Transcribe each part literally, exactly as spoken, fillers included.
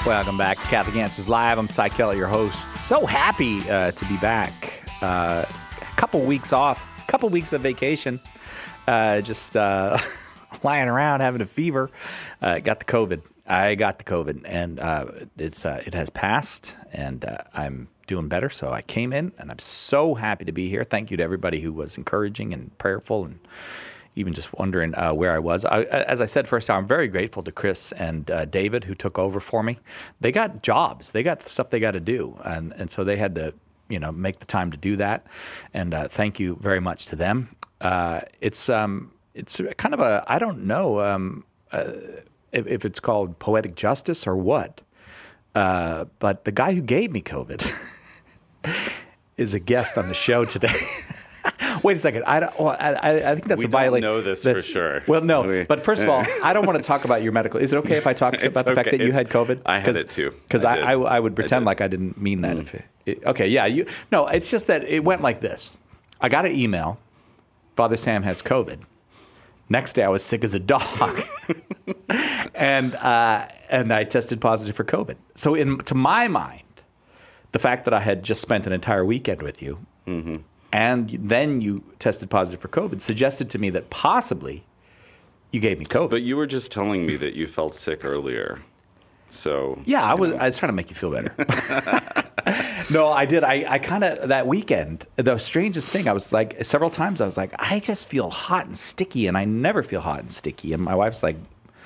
Welcome back to Catholic Answers Live. I'm Cy Keller, your host. So happy uh, to be back. Uh, a couple weeks off, a couple weeks of vacation. Uh, just uh, lying around having a fever. Uh, got the COVID. I got the COVID, and uh, it's uh, it has passed, and uh, I'm doing better. So I came in, and I'm so happy to be here. Thank you to everybody who was encouraging and prayerful, and even just wondering uh, where I was. I, as I said first hour, I'm very grateful to Chris and uh, David who took over for me. They got jobs. They got stuff they got to do, and and so they had to, you know, make the time to do that. And uh, thank you very much to them. Uh, it's um it's kind of a I don't know um, uh, if, if it's called poetic justice or what, uh, but the guy who gave me COVID is a guest on the show today. Wait a second. I don't. Well, I, I think that's we a violation. We don't know this that's, for sure. Well, no. But first of all, I don't want to talk about your medical. Is it okay if I talk about the okay. fact that you it's, had COVID? I had it too. Because I, I, I, I would pretend I like I didn't mean that. Mm. If it, it, okay, yeah. You. No, it's just that it went like this. I got an email. Father Sam has COVID. Next day, I was sick as a dog, and uh, and I tested positive for COVID. So, in to my mind, the fact that I had just spent an entire weekend with you. Mm-hmm. And then you tested positive for COVID, suggested to me that possibly you gave me COVID. But you were just telling me that you felt sick earlier. So yeah, I was. Know. I was trying to make you feel better. No, I did. I, I kind of that weekend. The strangest thing, I was like several times. I was like, I just feel hot and sticky, and I never feel hot and sticky. And my wife's like,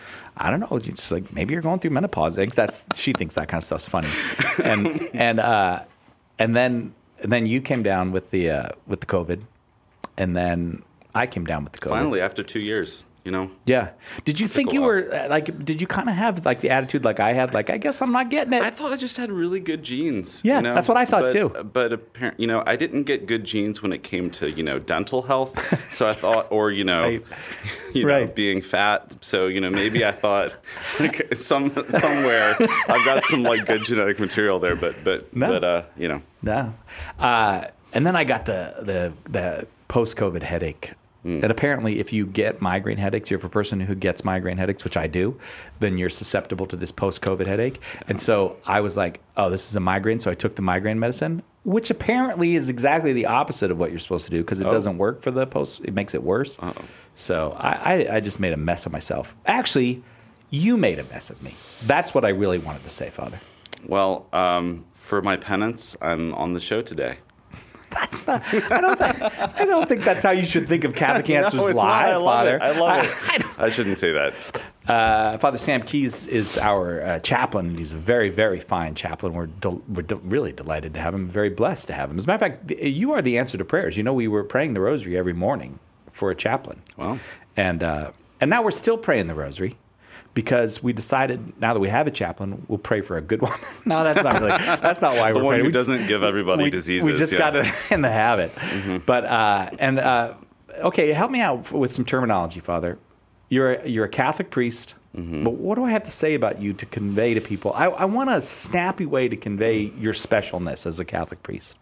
I don't know. It's like maybe you're going through menopause. I think that's she thinks that kind of stuff's funny. And and uh, and then. And then you came down with the uh, with the COVID, and then I came down with the COVID. Finally, after two years, you know. Yeah. Did you think you were uh, like? Did you kind of have like the attitude like I had? Like I guess I'm not getting it. I thought I just had really good genes. Yeah, you know? that's what I thought but, too. But apparently, you know, I didn't get good genes when it came to you know dental health. So I thought, or you know, right. you know, right. being fat. So you know, maybe I thought like, some somewhere I've got some like good genetic material there. But but no. but uh, you know. No. Uh, and then I got the the, the post-COVID headache. Mm. And apparently, if you get migraine headaches, you're a person who gets migraine headaches, which I do, then you're susceptible to this post-COVID headache. And so I was like, oh, this is a migraine. So I took the migraine medicine, which apparently is exactly the opposite of what you're supposed to do because it oh. doesn't work for the post. It makes it worse. Uh-oh. So I, I, I just made a mess of myself. Actually, you made a mess of me. That's what I really wanted to say, Father. Well, um, for my penance, I'm on the show today. That's not. I don't. Think, I don't think that's how you should think of Catholic Answers no, Live, not. I love Father. It. I love I, it. I, I shouldn't say that. Uh, Father Sam Keys is our uh, chaplain, and he's a very, very fine chaplain. We're del- we're de- really delighted to have him. Very blessed to have him. As a matter of fact, you are the answer to prayers. You know, we were praying the Rosary every morning for a chaplain. Wow. And uh, and now we're still praying the Rosary. Because we decided now that we have a chaplain, we'll pray for a good one. No, that's not really. That's not why the we're one praying. who We doesn't just, give everybody we, diseases. We just yeah. got it in the habit. Mm-hmm. But uh, and uh, okay, help me out with some terminology, Father. You're a, you're a Catholic priest, mm-hmm. but what do I have to say about you to convey to people? I, I want a snappy way to convey your specialness as a Catholic priest.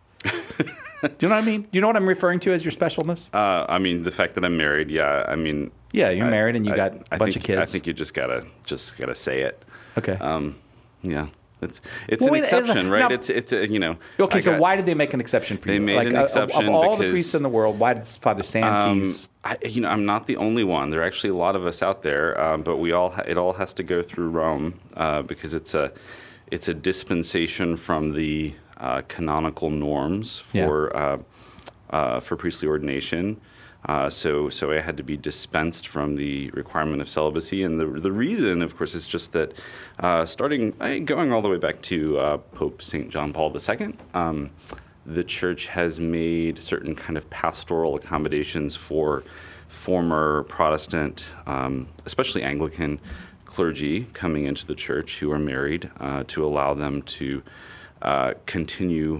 Do you know what I mean? Do you know what I'm referring to as your specialness? Uh, I mean, the fact that I'm married. Yeah, I mean. Yeah, you're I, married and you I, got a I bunch think, of kids. I think you just gotta just gotta say it. Okay. Um, yeah, it's it's well, an wait, exception, a, right? now, it's it's a, you know. Okay, I so got, why did they make an exception for they you? They made like, an uh, exception of, of all because, the priests in the world. Why did Father Sam Keys? Um, I, you know, I'm not the only one. There are actually a lot of us out there, um, but we all ha- it all has to go through Rome uh, because it's a it's a dispensation from the uh, canonical norms for yeah. uh, uh, for priestly ordination. Uh, so, so I had to be dispensed from the requirement of celibacy, and the the reason, of course, is just that uh, starting uh, going all the way back to uh, Pope Saint John Paul the Second, um, the Church has made certain kind of pastoral accommodations for former Protestant, um, especially Anglican clergy coming into the Church who are married, uh, to allow them to uh, continue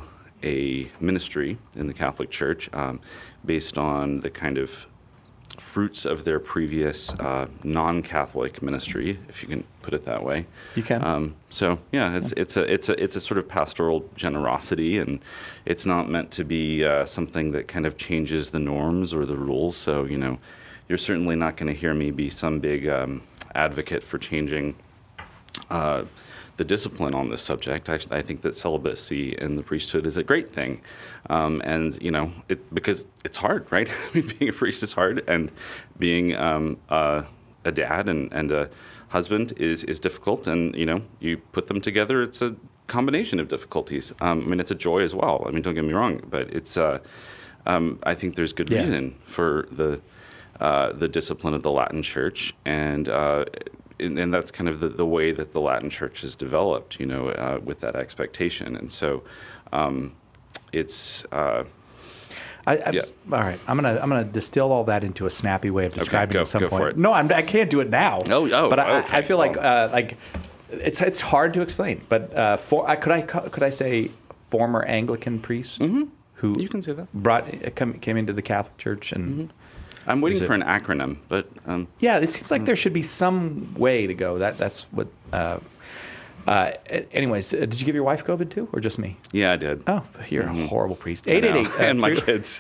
a ministry in the Catholic Church um, based on the kind of fruits of their previous uh, non-Catholic ministry, if you can put it that way. You can. Um, so yeah, it's it's a it's a it's a sort of pastoral generosity, and it's not meant to be uh, something that kind of changes the norms or the rules. So you know, you're certainly not going to hear me be some big um, advocate for changing uh, the discipline on this subject. Actually, I think that celibacy in the priesthood is a great thing, um, and you know, it because it's hard, right? I mean, being a priest is hard, and being um, uh, a dad and, and a husband is is difficult. And you know, you put them together, it's a combination of difficulties. Um, I mean, it's a joy as well. I mean, don't get me wrong, but it's. Uh, um, I think there's good yeah. reason for the uh, the discipline of the Latin Church, and. Uh, And, and that's kind of the, the way that the Latin Church has developed, you know, uh, with that expectation. And so, um, it's. Uh, I, I'm, yeah. All right, I'm gonna I'm gonna distill all that into a snappy way of describing okay, go, it at some go point. For it. No, I'm, I can't do it now. Oh, oh, but I, okay. I feel like uh, like it's it's hard to explain. But uh, for I, could I could I say former Anglican priest mm-hmm. who you can say that brought came into the Catholic Church and. Mm-hmm. I'm waiting for an acronym, but um, yeah, it seems like there should be some way to go. That that's what. Uh, uh, anyways, uh, did you give your wife COVID too, or just me? Yeah, I did. Oh, you're mm-hmm. a horrible priest. Eight eight eight, and my kids.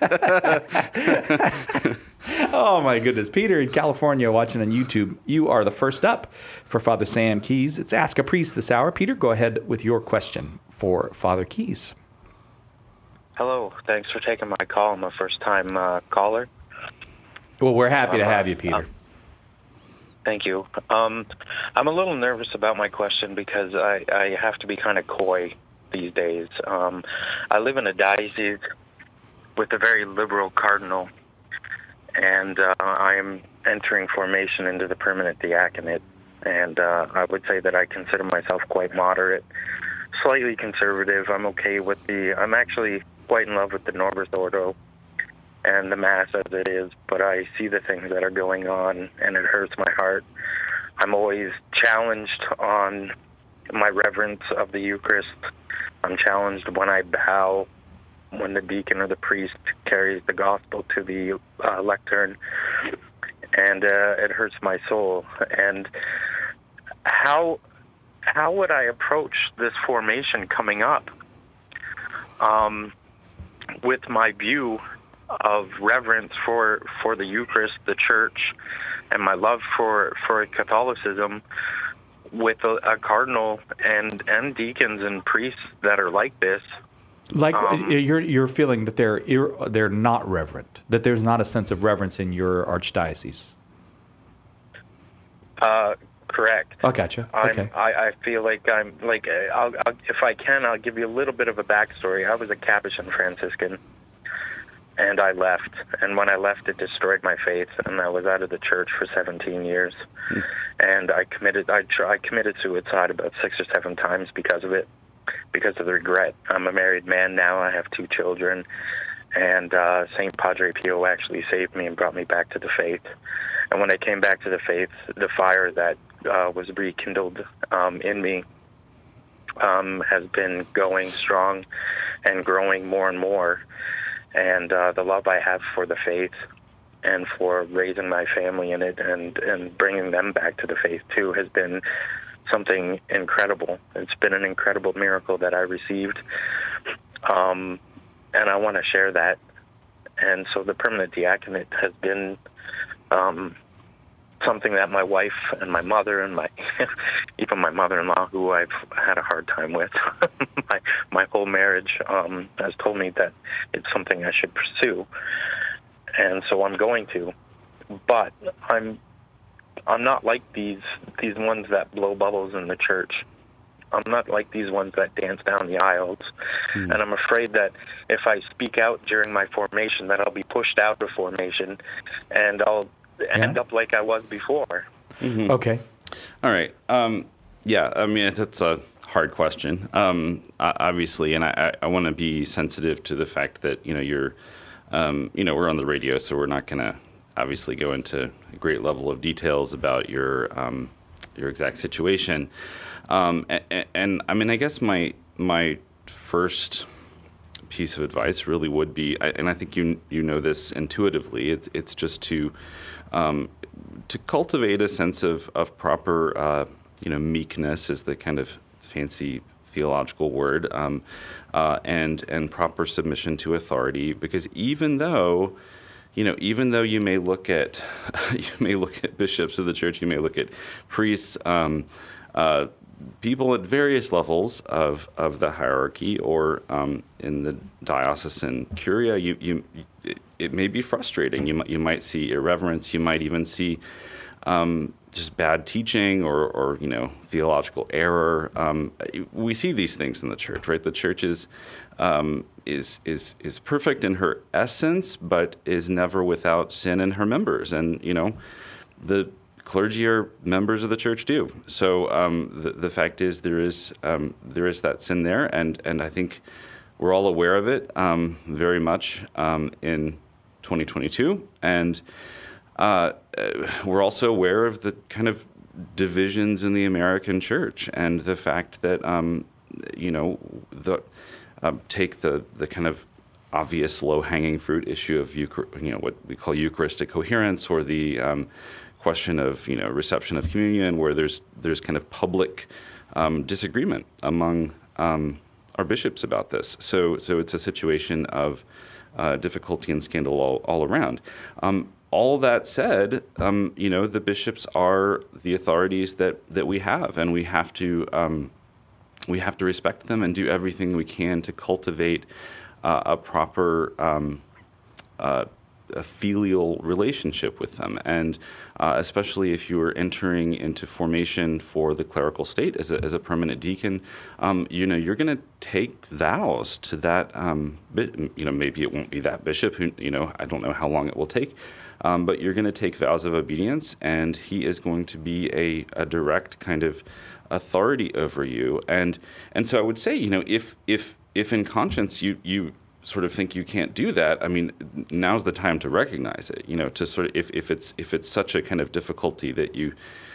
Oh my goodness, Peter in California watching on YouTube. You are the first up for Father Sam Keys. It's Ask a Priest this hour. Peter, go ahead with your question for Father Keys. Hello, thanks for taking my call. I'm a first-time uh, caller. Well, we're happy to Uh, have you, Peter. Um, thank you. Um, I'm a little nervous about my question because I, I have to be kind of coy these days. Um, I live in a diocese with a very liberal cardinal, and uh, I am entering formation into the permanent diaconate. And uh, I would say that I consider myself quite moderate, slightly conservative. I'm okay with the. I'm actually quite in love with the Norberth Ordo and the Mass as it is, but I see the things that are going on, and it hurts my heart. I'm always challenged on my reverence of the Eucharist. I'm challenged when I bow, when the deacon or the priest carries the gospel to the uh, lectern, and uh, it hurts my soul. And how how would I approach this formation coming up um, with my view of reverence for, for the Eucharist, the Church, and my love for, for Catholicism with a, a cardinal and, and deacons and priests that are like this? Like um, you're you're feeling that they're they're not reverent, that there's not a sense of reverence in your archdiocese. Uh, correct. Oh, gotcha. I'm, Okay. I, I feel like I'm like I'll, I'll, if I can, I'll give you a little bit of a backstory. I was a Capuchin Franciscan, and I left. And when I left, it destroyed my faith, and I was out of the church for seventeen years. Hmm. And I committed I, tr- I committed suicide about six or seven times because of it, because of the regret. I'm a married man now. I have two children, and uh, Saint Padre Pio actually saved me and brought me back to the faith. And when I came back to the faith, the fire that uh, was rekindled um, in me um, has been going strong and growing more and more. And uh, the love I have for the faith and for raising my family in it and, and bringing them back to the faith, too, has been something incredible. It's been an incredible miracle that I received. Um, and I want to share that. And so the permanent diaconate has been um, something that my wife and my mother and my even my mother-in-law, who I've had a hard time with, my my whole marriage, um, has told me that it's something I should pursue, and so I'm going to. But I'm I'm not like these these ones that blow bubbles in the church. I'm not like these ones that dance down the aisles. Mm. And I'm afraid that if I speak out during my formation, that I'll be pushed out of formation, and I'll yeah. end up like I was before. Mm-hmm. Okay. All right. Um, yeah, I mean, that's a hard question, um, obviously, and I, I want to be sensitive to the fact that, you know, you're, um, you know, we're on the radio, so we're not going to obviously go into a great level of details about your um, your exact situation. Um, and, and I mean, I guess my my first piece of advice really would be, and I think you you know this intuitively. It's it's just to um, to cultivate a sense of of proper uh, you know meekness is the kind of fancy theological word, um, uh, and and proper submission to authority. Because even though you know, even though you may look at you may look at bishops of the church, you may look at priests. Um, uh, people at various levels of, of the hierarchy, or um, in the diocesan curia, you, you it, it may be frustrating. You might, you might see irreverence. You might even see um, just bad teaching, or, or you know, theological error. Um, we see these things in the church, right? The church is um, is is is perfect in her essence, but is never without sin in her members, and you know, the clergy are members of the church too. So um, the the fact is there is um, there is that sin there, and and I think we're all aware of it um, very much um, in twenty twenty-two, and uh, we're also aware of the kind of divisions in the American church, and the fact that um, you know the uh, take the the kind of obvious low-hanging fruit issue of Euchar- you know what we call Eucharistic coherence, or the um, question of you know reception of communion, where there's there's kind of public um, disagreement among um, our bishops about this. So so it's a situation of uh, difficulty and scandal all, all around. Um, all that said, um, you know the bishops are the authorities that, that we have, and we have to um, we have to respect them and do everything we can to cultivate uh, a proper um, uh, a filial relationship with them, and uh, especially if you are entering into formation for the clerical state as a, as a permanent deacon, um, you know you're going to take vows to that. Um, bi- you know, maybe it won't be that bishop. Who you know, I don't know how long it will take, um, but you're going to take vows of obedience, and he is going to be a, a direct kind of authority over you. And and so I would say, you know, if if if in conscience you you sort of think you can't do that, I mean, now's the time to recognize it. You know, to sort of if, if it's if it's such a kind of difficulty that you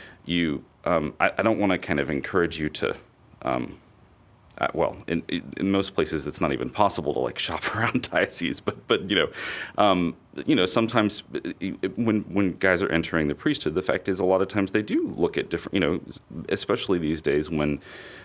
you um, I, I don't want to kind of encourage you to. Um, Uh, well, in, in most places, it's not even possible to like shop around dioceses. But, but you know, um, you know, sometimes when when guys are entering the priesthood, the fact is a lot of times they do look at different. You know, especially these days when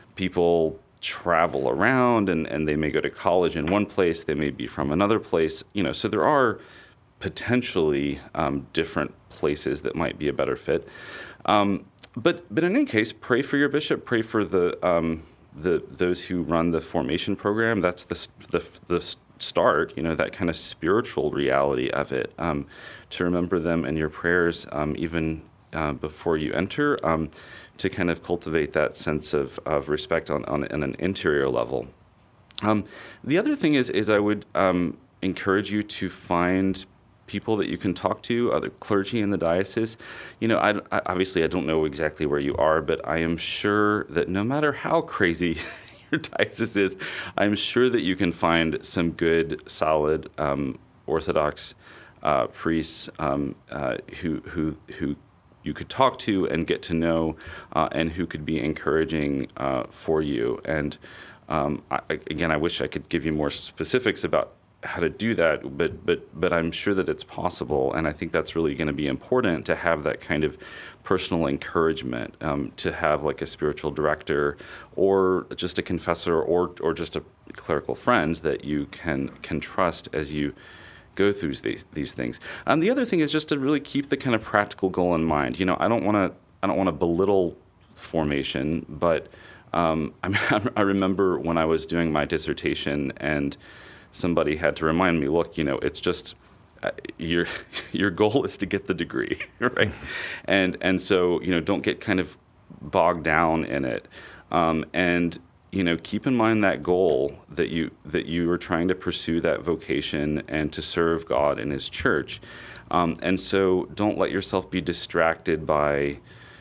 people travel around and, and they may go to college in one place, they may be from another place. You know, so there are potentially um, different places that might be a better fit. Um, but but in any case, pray for your bishop. Pray for the. Um, The, those who run the formation program. That's the, the the start, you know, that kind of spiritual reality of it. Um, to remember them in your prayers, um, even uh, before you enter, um, to kind of cultivate that sense of, of respect on, on, on an interior level. Um, the other thing is, is I would um, encourage you to find people that you can talk to, other clergy in the diocese. You know, I, I, obviously I don't know exactly where you are, but I am sure that no matter how crazy your diocese is, I'm sure that you can find some good, solid, um, Orthodox uh, priests um, uh, who who who you could talk to and get to know, uh, and who could be encouraging uh, for you. And um, I, again, I wish I could give you more specifics about how to do that, but but but I'm sure that it's possible, and I think that's really going to be important to have that kind of personal encouragement, um, to have like a spiritual director, or just a confessor, or or just a clerical friend that you can can trust as you go through these these things. And the other thing is just to really keep the kind of practical goal in mind. You know, I don't want to I don't want to belittle formation, but um, I mean, I remember when I was doing my dissertation and somebody had to remind me, look, you know, it's just uh, your your goal is to get the degree, right? And and so, you know, don't get kind of bogged down in it, um, and you know, keep in mind that goal that you that you are trying to pursue that vocation and to serve God in His church, um, and so don't let yourself be distracted by.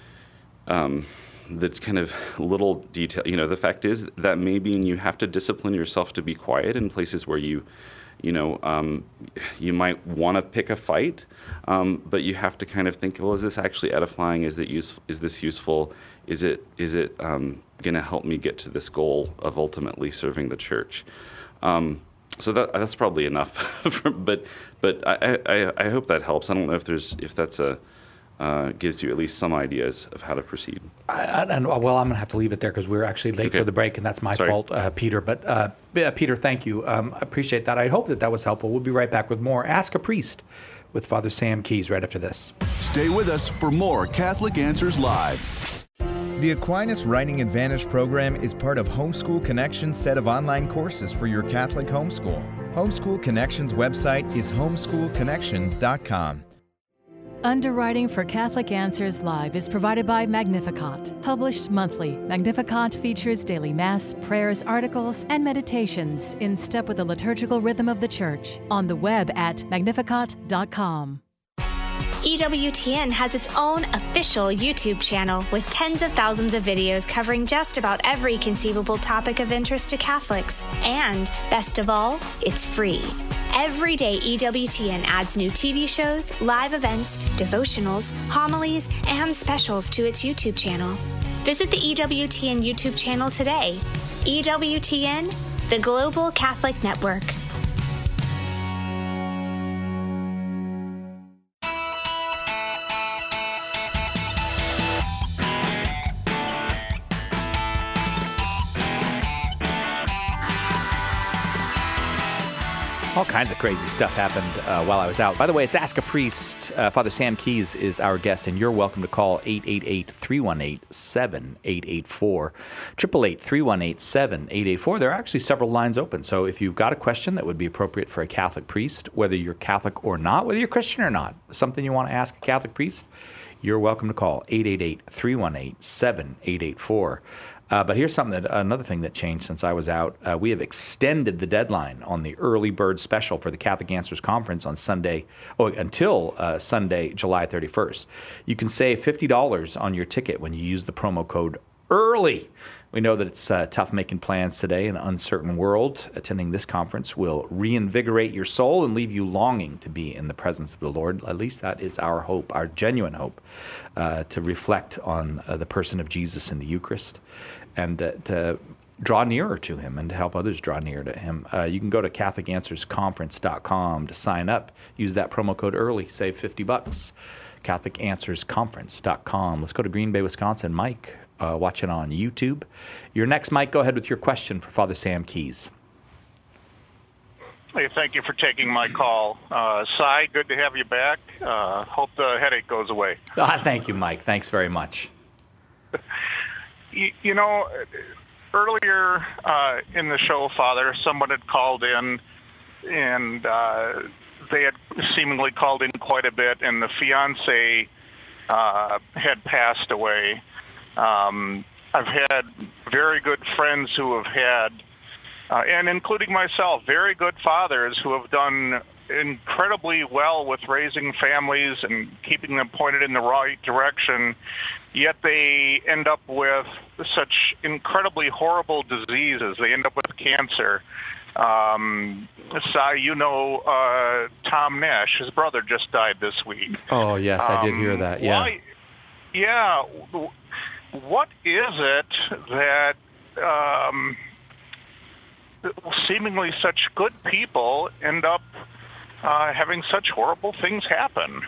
Um, the kind of little detail, you know, the fact is that maybe you have to discipline yourself to be quiet in places where you, you know, um, you might want to pick a fight, um, but you have to kind of think, well, is this actually edifying? Is it useful? Is this useful? Is it is it um, going to help me get to this goal of ultimately serving the church? Um, so that that's probably enough, for, but but I, I I hope that helps. I don't know if there's if that's a Uh, gives you at least some ideas of how to proceed. I, and well, I'm going to have to leave it there because we're actually late okay. for the break, and that's my Sorry. fault, uh, Peter. But uh, Peter, thank you. Um, I appreciate that. I hope that that was helpful. We'll be right back with more Ask a Priest with Father Sam Keys right after this. Stay with us for more Catholic Answers Live. The Aquinas Writing Advantage program is part of Homeschool Connections' set of online courses for your Catholic homeschool. Homeschool Connections' website is homeschool connections dot com. Underwriting for Catholic Answers Live is provided by Magnificat. Published monthly, Magnificat features daily Mass, prayers, articles, and meditations in step with the liturgical rhythm of the Church. On the web at magnificat dot com. E W T N has its own official YouTube channel with tens of thousands of videos covering just about every conceivable topic of interest to Catholics. And, best of all, it's free. Every day, E W T N adds new T V shows, live events, devotionals, homilies, and specials to its YouTube channel. Visit the E W T N YouTube channel today. E W T N, the Global Catholic Network. All kinds of crazy stuff happened uh, while I was out. By the way, it's Ask a Priest. Uh, Father Sam Keys is our guest, and you're welcome to call eight eight eight, three one eight, seven eight eight four, eight eight eight, three one eight, seven eight eight four. There are actually several lines open, so if you've got a question that would be appropriate for a Catholic priest, whether you're Catholic or not, whether you're Christian or not, something you want to ask a Catholic priest, you're welcome to call eight eight eight, three one eight, seven eight eight four. Uh, but here's something that, another thing that changed since I was out. Uh, we have extended the deadline on the early bird special for the Catholic Answers Conference on Sunday, oh, until uh, Sunday, July thirty-first. You can save fifty dollars on your ticket when you use the promo code EARLY. We know that it's uh, tough making plans today in an uncertain world. Attending this conference will reinvigorate your soul and leave you longing to be in the presence of the Lord. At least that is our hope, our genuine hope, uh, to reflect on uh, the person of Jesus in the Eucharist and uh, to draw nearer to him and to help others draw near to him. Uh, you can go to Catholic Answers Conference dot com to sign up. Use that promo code EARLY, save fifty bucks. Catholic Answers Conference dot com. Let's go to Green Bay, Wisconsin. Mike, uh, watching on YouTube. You're next, Mike. Go ahead with your question for Father Sam Keys. Hey, thank you for taking my call. Uh, Cy, good to have you back. Uh, hope the headache goes away. Ah, thank you, Mike. Thanks very much. You, you know, earlier uh, in the show, Father, someone had called in, and uh, they had seemingly called in quite a bit, and the fiance uh, had passed away. Um, I've had very good friends who have had, uh, and including myself, very good fathers who have done incredibly well with raising families and keeping them pointed in the right direction, yet they end up with such incredibly horrible diseases. They end up with cancer. Um, Cy, you know uh, Tom Nash, his brother just died this week. Oh, yes, I did hear that, yeah. Why, yeah. What is it that um, seemingly such good people end up uh, having such horrible things happen?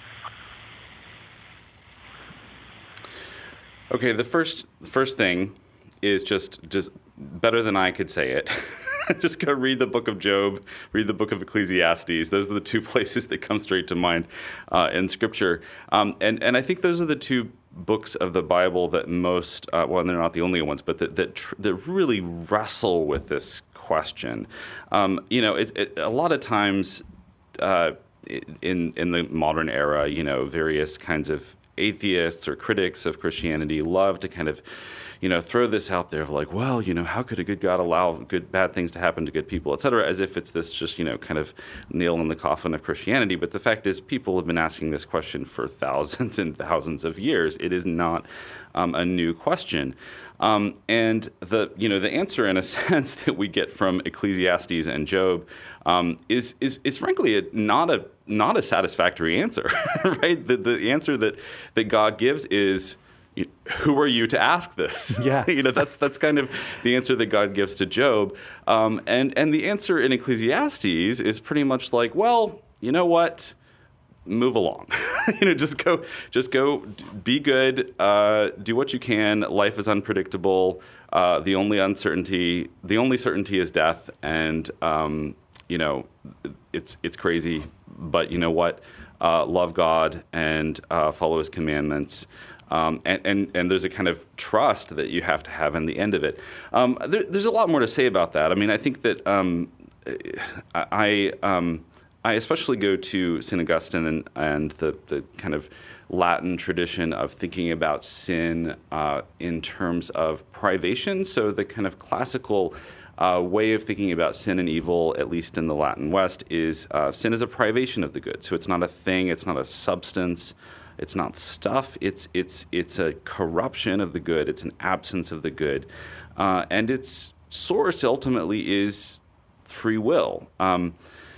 Okay, the first the first thing is just just better than I could say it. Just go read the book of Job, read the book of Ecclesiastes. Those are the two places that come straight to mind uh, in Scripture. Um, and, and I think those are the two books of the Bible that most, uh, well, they're not the only ones, but that that, tr- that really wrestle with this question. Um, you know, it, it, a lot of times uh, in in the modern era, you know, various kinds of atheists or critics of Christianity love to kind of, you know, throw this out there of like, well, you know, how could a good God allow good bad things to happen to good people, et cetera, as if it's this just, you know, kind of nail in the coffin of Christianity. But the fact is, people have been asking this question for thousands and thousands of years. It is not um, a new question. Um, and the, you know, the answer, in a sense, that we get from Ecclesiastes and Job um, is is is frankly a, not a not a satisfactory answer, right? The the answer that that God gives is, who are you to ask this? Yeah. you know, that's that's kind of the answer that God gives to Job. Um, and, and the answer in Ecclesiastes is pretty much like, well, you know what? Move along. you know, just go, just go, be good, uh, do what you can. Life is unpredictable. Uh, the only uncertainty, the only certainty is death. And, um, you know, it's it's crazy, but you know what? Uh, love God and uh, follow his commandments. Um, and, and, and there's a kind of trust that you have to have in the end of it. Um, there, there's a lot more to say about that. I mean, I think that um, I um, I especially go to Saint Augustine and, and the, the kind of Latin tradition of thinking about sin uh, in terms of privation. So the kind of classical uh, way of thinking about sin and evil, at least in the Latin West, is uh, sin is a privation of the good. So it's not a thing, it's not a substance. It's not stuff. It's it's it's a corruption of the good. It's an absence of the good, uh, and its source ultimately is free will. Um,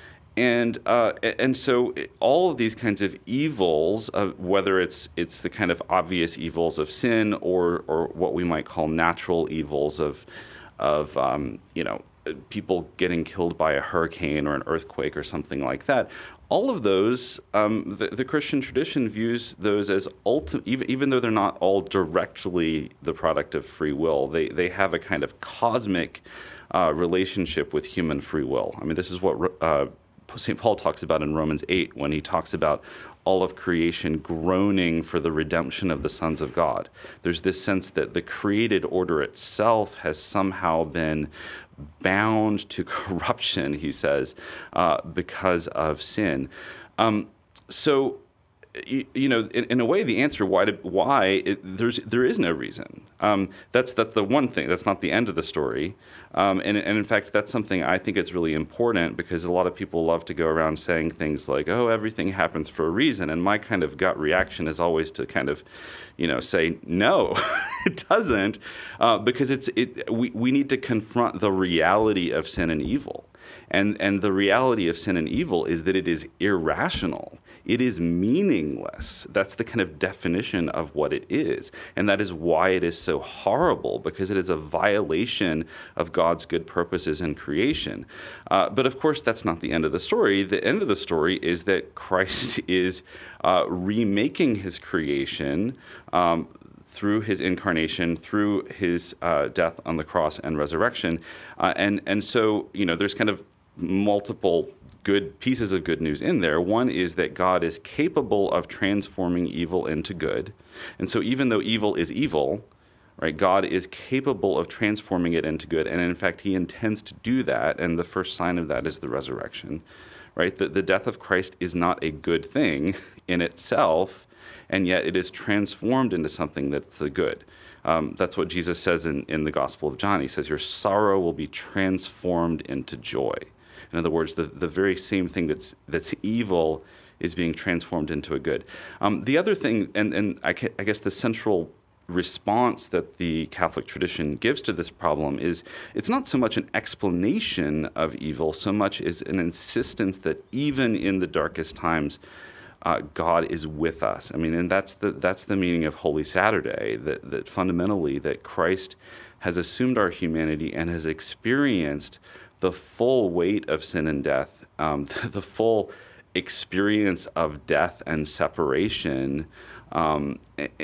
and uh, and so all of these kinds of evils, uh, whether it's it's the kind of obvious evils of sin or or what we might call natural evils of of um, you know people getting killed by a hurricane or an earthquake or something like that. All of those, um, the, the Christian tradition views those as ultimate, even, even though they're not all directly the product of free will, they, they have a kind of cosmic uh, relationship with human free will. I mean, this is what uh, Saint Paul talks about in Romans eight when he talks about all of creation groaning for the redemption of the sons of God. There's this sense that the created order itself has somehow been bound to corruption, he says, uh, because of sin. Um, so, you, you know, in, in a way, the answer why to, why it, there's there is no reason. Um, that's that's the one thing. That's not the end of the story. Um, and, and in fact, that's something I think it's really important because a lot of people love to go around saying things like, "Oh, everything happens for a reason." And my kind of gut reaction is always to kind of, you know, say no, it doesn't, uh, because it's it. We we need to confront the reality of sin and evil. And and the reality of sin and evil is that it is irrational. It is meaningless. That's the kind of definition of what it is. And that is why it is so horrible, because it is a violation of God's good purposes in creation. Uh, but of course, that's not the end of the story. The end of the story is that Christ is uh, remaking his creation um, through his incarnation, through his uh, death on the cross and resurrection. Uh, and, and so, you know, there's kind of multiple good pieces of good news in there. One is that God is capable of transforming evil into good. And so even though evil is evil, right, God is capable of transforming it into good. And in fact, he intends to do that. And the first sign of that is the resurrection, right? The, the death of Christ is not a good thing in itself, and yet it is transformed into something that's the good. Um, that's what Jesus says in, in the Gospel of John. He says, your sorrow will be transformed into joy. In other words, the, the very same thing that's that's evil is being transformed into a good. Um, the other thing, and, and I, ca- I guess the central response that the Catholic tradition gives to this problem is it's not so much an explanation of evil, so much as an insistence that even in the darkest times, Uh, God is with us. I mean, and that's the that's the meaning of Holy Saturday, that, that fundamentally that Christ has assumed our humanity and has experienced the full weight of sin and death, um, the full experience of death and separation, um,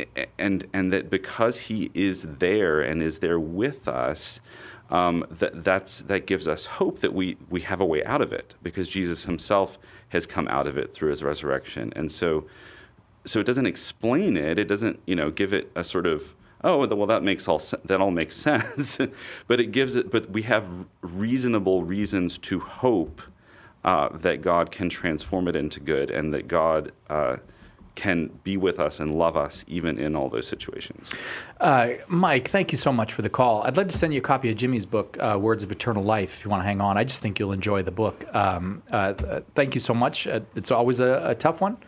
and and that because he is there and is there with us, um, that that's that gives us hope that we we have a way out of it, because Jesus himself has come out of it through his resurrection. And so so it doesn't explain it, it doesn't, you know, give it a sort of, oh, well, that makes all that all makes sense, but it gives it. But we have reasonable reasons to hope uh, that God can transform it into good, and that God uh, can be with us and love us even in all those situations. Uh, Mike, thank you so much for the call. I'd love to send you a copy of Jimmy's book, uh, Words of Eternal Life, if you want to hang on. I just think you'll enjoy the book. Um, uh, thank you so much. Uh, it's always a, a tough one,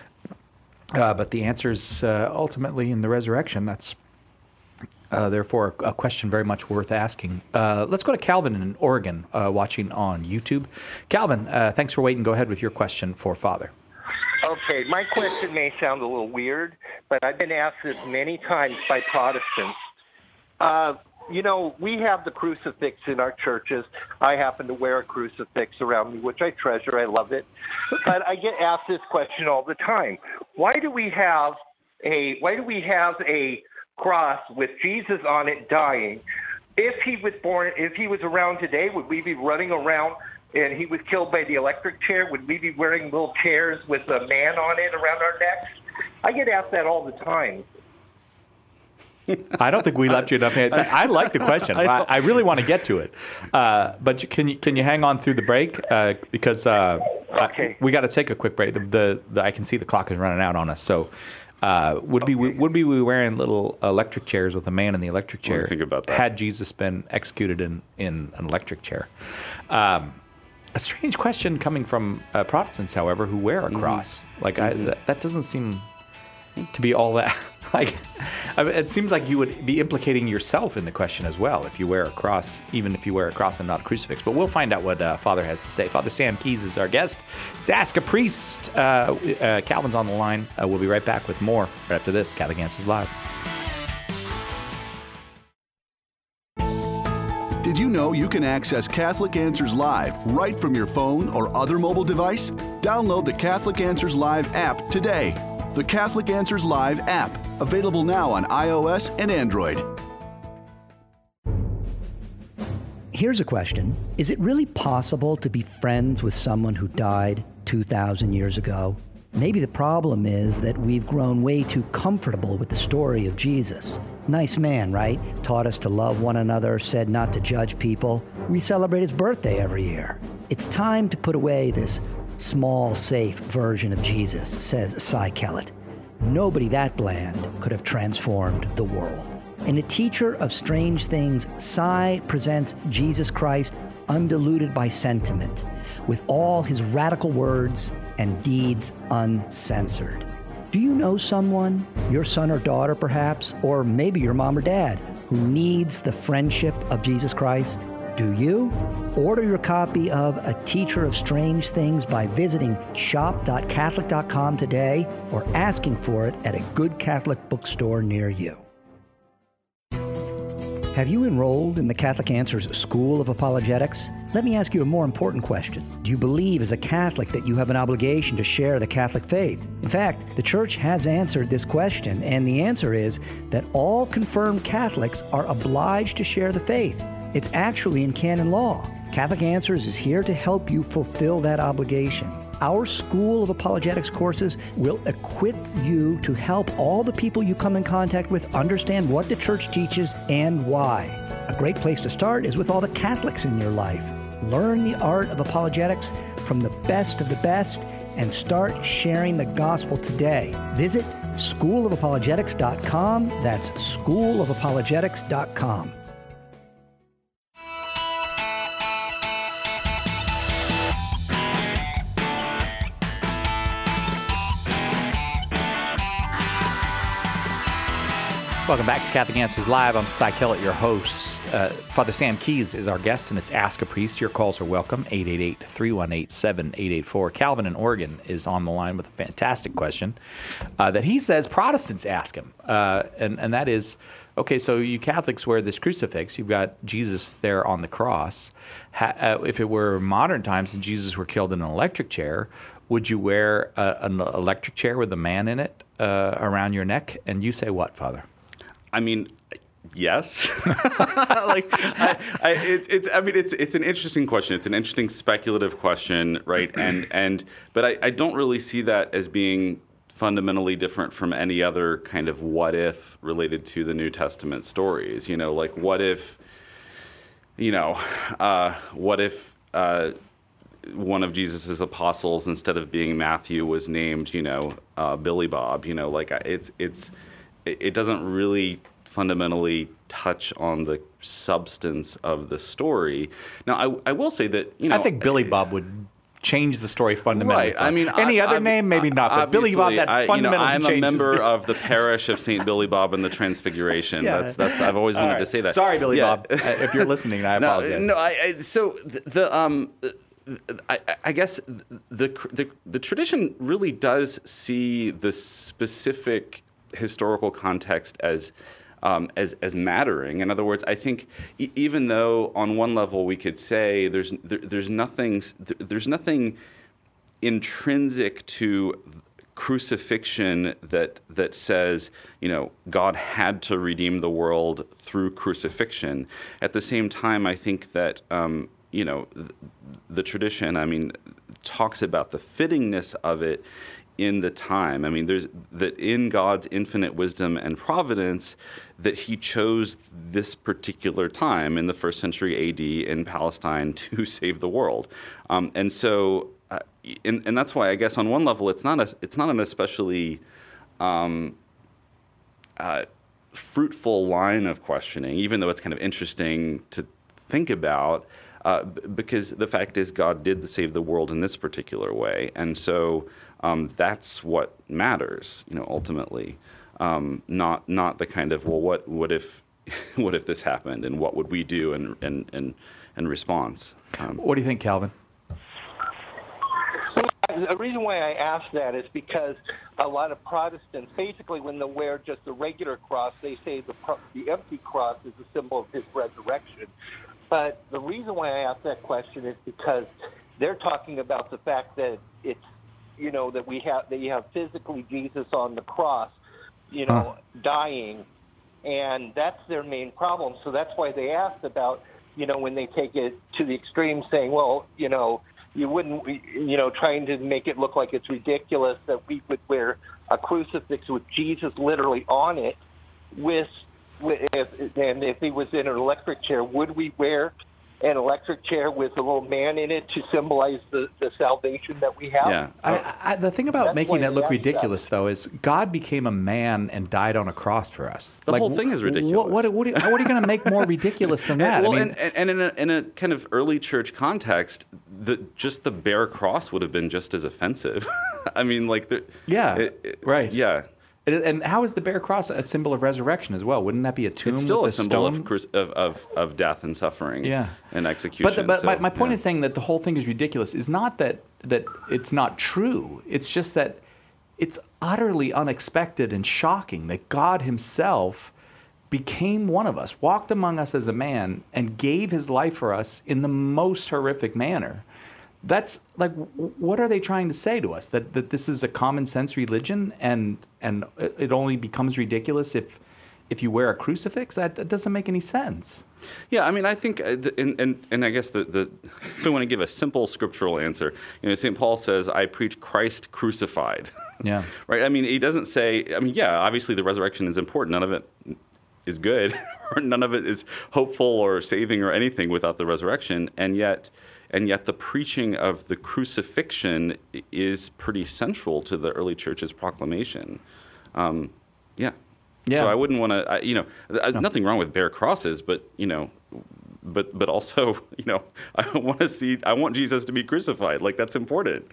uh, but the answer is uh, ultimately in the resurrection. That's uh, therefore a question very much worth asking. Uh, let's go to Calvin in Oregon, uh, watching on YouTube. Calvin, uh, thanks for waiting. Go ahead with your question for Father. Okay, my question may sound a little weird, but I've been asked this many times by Protestants. Uh, you know, we have the crucifix in our churches. I happen to wear a crucifix around me, which I treasure. I love it. But I get asked this question all the time. Why do we have a why do we have a cross with Jesus on it dying? If he was born, if he was around today, would we be running around and he was killed by the electric chair? Would we be wearing little chairs with a man on it around our necks? I get asked that all the time. I don't think we left you enough. I, I like the question. I, I really want to get to it, uh, but can you can you hang on through the break uh, because uh, okay. I, we got to take a quick break. The, the, the I can see the clock is running out on us. So uh, would okay. be would be we wearing little electric chairs with a man in the electric chair? What do you think about that? Had Jesus been executed in in an electric chair? Um, a strange question coming from uh, Protestants, however, who wear a cross. Mm-hmm. Like mm-hmm. I, that, that doesn't seem to be all that. Like, I mean, it seems like you would be implicating yourself in the question as well if you wear a cross, even if you wear a cross and not a crucifix. But we'll find out what uh, Father has to say. Father Sam Keys is our guest. It's Ask a Priest. Uh, uh, Calvin's on the line. Uh, we'll be right back with more right after this. Catholic Answers Live. Did you know you can access Catholic Answers Live right from your phone or other mobile device? Download the Catholic Answers Live app today. The Catholic Answers Live app, available now on iOS and Android. Here's a question. Is it really possible to be friends with someone who died two thousand years ago? Maybe the problem is that we've grown way too comfortable with the story of Jesus. Nice man, right? Taught us to love one another, said not to judge people. We celebrate his birthday every year. It's time to put away this small, safe version of Jesus, says Cy Kellett. Nobody that bland could have transformed the world. In A Teacher of Strange Things, Cy presents Jesus Christ undiluted by sentiment, with all his radical words and deeds uncensored. Do you know someone, your son or daughter perhaps, or maybe your mom or dad, who needs the friendship of Jesus Christ? Do you? Order your copy of A Teacher of Strange Things by visiting shop dot catholic dot com today or asking for it at a good Catholic bookstore near you. Have you enrolled in the Catholic Answers School of Apologetics? Let me ask you a more important question. Do you believe as a Catholic that you have an obligation to share the Catholic faith? In fact, the Church has answered this question, and the answer is that all confirmed Catholics are obliged to share the faith. It's actually in canon law. Catholic Answers is here to help you fulfill that obligation. Our School of Apologetics courses will equip you to help all the people you come in contact with understand what the Church teaches and why. A great place to start is with all the Catholics in your life. Learn the art of apologetics from the best of the best and start sharing the gospel today. Visit school of apologetics dot com. That's school of apologetics dot com. Welcome back to Catholic Answers Live. I'm Cy Kellett, your host. Uh, Father Sam Keys is our guest, and it's Ask a Priest. Your calls are welcome, eight eight eight, three one eight, seven eight eight four. Calvin in Oregon is on the line with a fantastic question uh, that he says Protestants ask him, uh, and, and that is, okay, so you Catholics wear this crucifix. You've got Jesus there on the cross. Ha, uh, if it were modern times and Jesus were killed in an electric chair, would you wear a, an electric chair with a man in it uh, around your neck? And you say what, Father? I mean, yes. like, I, I, it, it's. I mean, it's it's an interesting question. It's an interesting speculative question, right? And and but I, I don't really see that as being fundamentally different from any other kind of what if related to the New Testament stories. You know, like what if, you know, uh, what if uh, one of Jesus's apostles, instead of being Matthew, was named, you know, uh, Billy Bob. You know, like it's it's. It doesn't really fundamentally touch on the substance of the story. Now, I, I will say that, you know... I think Billy Bob would change the story fundamentally. Right. I mean, Any I, other I, name, maybe not, but Billy Bob, that I, fundamentally you know, I'm changes a member the... of the parish of Saint Billy Bob and the Transfiguration. yeah. That's that's. I've always wanted right. to say that. Sorry, Billy yeah. Bob. uh, if you're listening, I apologize. No, no I, I, so the... the um, I, I guess the, the the tradition really does see the specific historical context as um, as as mattering. In other words, I think e- even though on one level we could say there's there, there's nothing there's nothing intrinsic to crucifixion that that says, you know, God had to redeem the world through crucifixion. At the same time, I think that um, you know, the, the tradition, I mean, talks about the fittingness of it in the time. I mean, there's that in God's infinite wisdom and providence that he chose this particular time in the first century A D in Palestine to save the world. Um, and so, uh, and, and that's why I guess on one level it's not a, it's not an especially um, uh, fruitful line of questioning, even though it's kind of interesting to think about. Uh, because the fact is, God did save the world in this particular way, and so um, that's what matters, you know, ultimately. Um, not not the kind of well, what what if what if this happened, and what would we do, and and and in response. Um, what do you think, Calvin? The reason why I ask that is because a lot of Protestants, basically, when they wear just a regular cross, they say the the empty cross is a symbol of his resurrection. But the reason why I ask that question is because they're talking about the fact that it's, you know, that we have that you have physically Jesus on the cross, you know, huh. dying, and that's their main problem. So that's why they asked about, you know, when they take it to the extreme, saying, well, you know, you wouldn't, you know, trying to make it look like it's ridiculous that we would wear a crucifix with Jesus literally on it, with. If, and if he was in an electric chair, would we wear an electric chair with a little man in it to symbolize the, the salvation that we have? Yeah. I, I, the thing about That's making it look ridiculous, that. though, is God became a man and died on a cross for us. The like, whole thing is ridiculous. What, what, what, what are you going to make more ridiculous than that? And, well, I mean, and, and in, a, in a kind of early church context, the, just the bare cross would have been just as offensive. I mean, like the yeah, it, it, right, yeah. And how is the bare cross a symbol of resurrection as well? Wouldn't that be a tomb? It's still with a symbol stone? of, of of death and suffering, yeah. and execution. But, the, but so, my, my point yeah. is saying that the whole thing is ridiculous. Is not that that it's not true. It's just that it's utterly unexpected and shocking that God Himself became one of us, walked among us as a man, and gave His life for us in the most horrific manner. That's like, what are they trying to say to us? That that this is a common sense religion, and and it only becomes ridiculous if if you wear a crucifix? That, that doesn't make any sense. Yeah, I mean, I think, uh, the, and, and and I guess the, the if I want to give a simple scriptural answer, you know, Saint Paul says, "I preach Christ crucified." Yeah. Right. I mean, he doesn't say. I mean, yeah, obviously the resurrection is important. None of it is good, or none of it is hopeful or saving or anything without the resurrection, and yet. And yet the preaching of the crucifixion is pretty central to the early church's proclamation. Um, yeah. yeah. So I wouldn't want to, you know, no. nothing wrong with bare crosses, but, you know, but but also, you know, I want to see, I want Jesus to be crucified. Like, that's important.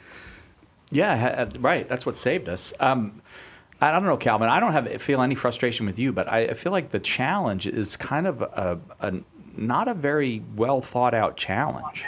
Yeah, right. That's what saved us. Um, I don't know, Calvin. I don't have feel any frustration with you, but I feel like the challenge is kind of a, a not a very well thought out challenge.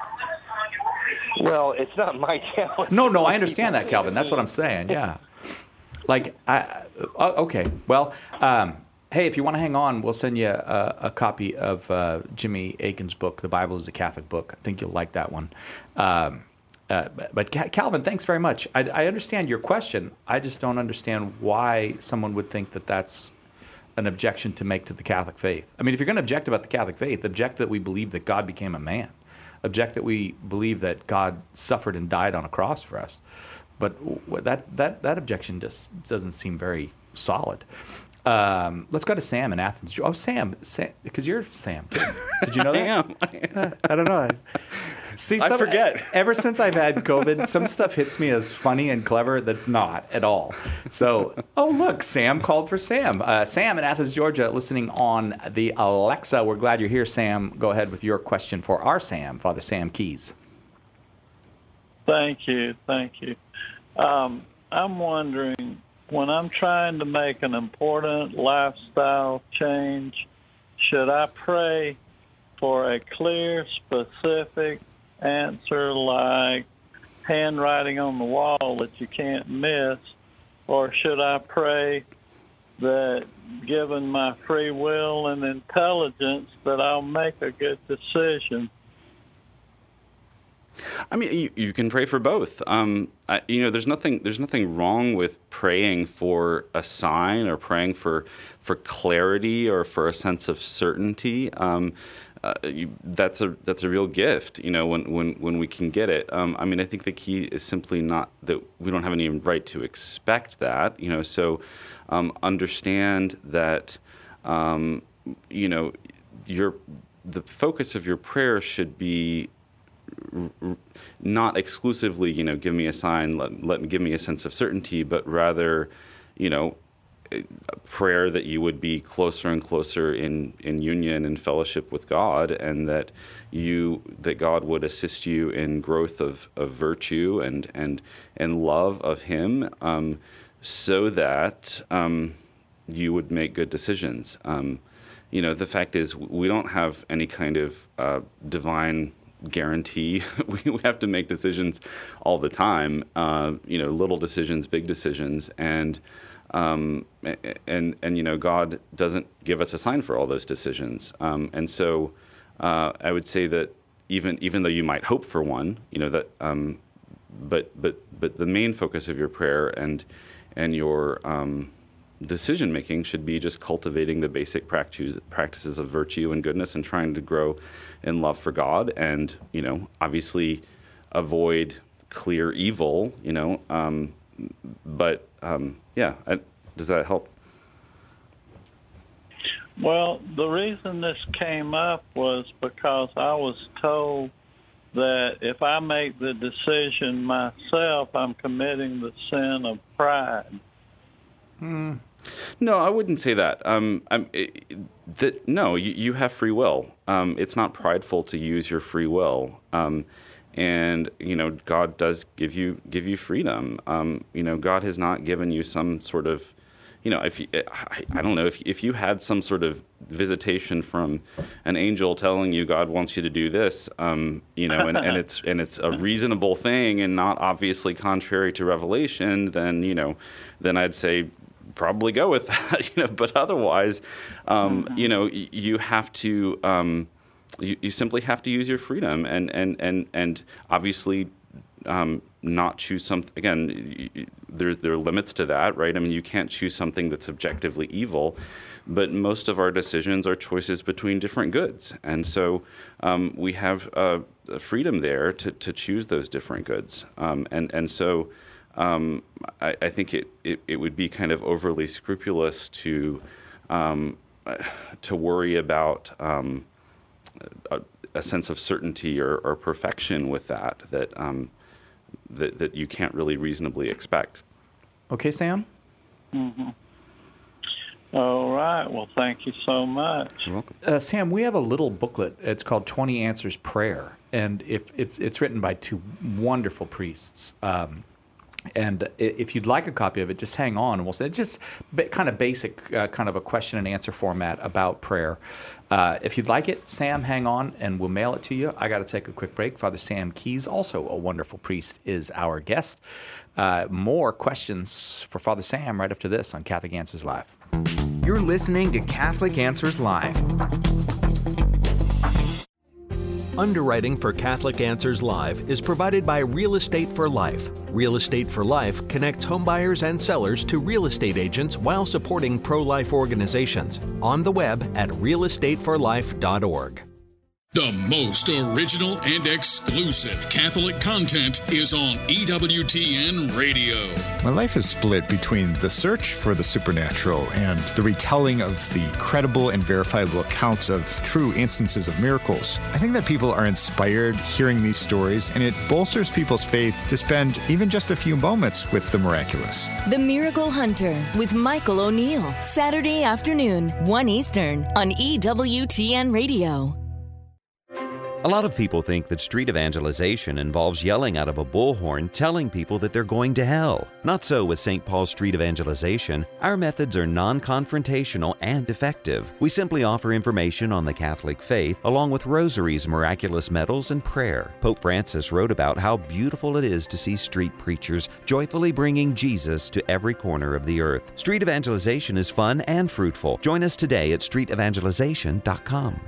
Well, it's not my challenge. No, no, I understand that, Calvin. That's what I'm saying. Yeah. Like, I, uh, okay. Well, um, hey, if you want to hang on, we'll send you a, a copy of uh, Jimmy Akin's book, The Bible is a Catholic Book. I think you'll like that one. Um, uh, but, but Calvin, thanks very much. I, I understand your question. I just don't understand why someone would think that that's an objection to make to the Catholic faith. I mean, if you're going to object about the Catholic faith, object that we believe that God became a man. Object that we believe that God suffered and died on a cross for us. But that that that objection just doesn't seem very solid. Um, let's go to Sam in Athens. Oh, Sam, Sam, because you're Sam. Did you know that? I am. uh, I don't know. See, some, I forget. Ever since I've had COVID, some stuff hits me as funny and clever that's not at all. So, oh, look, Sam called for Sam. Uh, Sam in Athens, Georgia, listening on the Alexa. We're glad you're here, Sam. Go ahead with your question for our Sam, Father Sam Keys. Thank you. Thank you. Um, I'm wondering, when I'm trying to make an important lifestyle change, should I pray for a clear, specific answer like handwriting on the wall that you can't miss, or should I pray that, given my free will and intelligence, that I'll make a good decision? I mean, you, you can pray for both. Um, I, you know, there's nothing there's nothing wrong with praying for a sign or praying for for clarity or for a sense of certainty. Um, uh, you, that's a that's a real gift, you know, when when when we can get it. Um, I mean, I think the key is simply not that we don't have any right to expect that, you know. So um, understand that, um, you know, your the focus of your prayer should be r- not exclusively, you know, give me a sign, let, let give me a sense of certainty, but rather, you know, a prayer that you would be closer and closer in, in union and fellowship with God, and that you that God would assist you in growth of, of virtue and and and love of Him, um, so that um, you would make good decisions. Um, you know, the fact is, we don't have any kind of uh, divine guarantee. we, we have to make decisions all the time. Uh, you know, little decisions, big decisions, and. Um, and, and, you know, God doesn't give us a sign for all those decisions. Um, and so uh, I would say that even even though you might hope for one, you know, that, um, but but but the main focus of your prayer and and your um, decision making should be just cultivating the basic practice, practices of virtue and goodness, and trying to grow in love for God, and, you know, obviously avoid clear evil, you know, um, but um, yeah, I, does that help? Well, the reason this came up was because I was told that if I make the decision myself, I'm committing the sin of pride. Hmm. No, I wouldn't say that. Um, I'm, it, that no, you, you have free will. Um, it's not prideful to use your free will. Um, And, you know, God does give you give you freedom. Um, you know, God has not given you some sort of, you know, if you, I, I don't know, if if you had some sort of visitation from an angel telling you God wants you to do this, um, you know, and, and it's and it's a reasonable thing and not obviously contrary to revelation, then, you know, then I'd say probably go with that, you know. But otherwise, um, mm-hmm. you know, you have to. Um, You, you simply have to use your freedom, and and and and obviously um, not choose something. Again, you, there there are limits to that, right? I mean, you can't choose something that's objectively evil, but most of our decisions are choices between different goods, and so um, we have uh, freedom there to, to choose those different goods, um, and and so um, I, I think it, it it would be kind of overly scrupulous to um, to worry about. Um, A, a sense of certainty or, or perfection with that that, um, that that you can't really reasonably expect. Okay, Sam? Mm-hmm. All right. Well, thank you so much. You're welcome. Uh, Sam, we have a little booklet. It's called twenty Answers Prayer, and if it's it's written by two wonderful priests. Um, And if you'd like a copy of it, just hang on, and we'll say it's just kind of basic, uh, kind of a question and answer format about prayer. Uh, if you'd like it, Sam, hang on, and we'll mail it to you. I got to take a quick break. Father Sam Keys, also a wonderful priest, is our guest. Uh, more questions for Father Sam right after this on Catholic Answers Live. You're listening to Catholic Answers Live. Underwriting for Catholic Answers Live is provided by Real Estate for Life. Real Estate for Life connects homebuyers and sellers to real estate agents while supporting pro-life organizations. On the web at real estate for life dot org. The most original and exclusive Catholic content is on E W T N Radio. My life is split between the search for the supernatural and the retelling of the credible and verifiable accounts of true instances of miracles. I think that people are inspired hearing these stories, and it bolsters people's faith to spend even just a few moments with the miraculous. The Miracle Hunter with Michael O'Neill, Saturday afternoon, one Eastern on E W T N Radio. A lot of people think that street evangelization involves yelling out of a bullhorn telling people that they're going to hell. Not so with Saint Paul's Street Evangelization. Our methods are non-confrontational and effective. We simply offer information on the Catholic faith along with rosaries, miraculous medals, and prayer. Pope Francis wrote about how beautiful it is to see street preachers joyfully bringing Jesus to every corner of the earth. Street evangelization is fun and fruitful. Join us today at street evangelization dot com.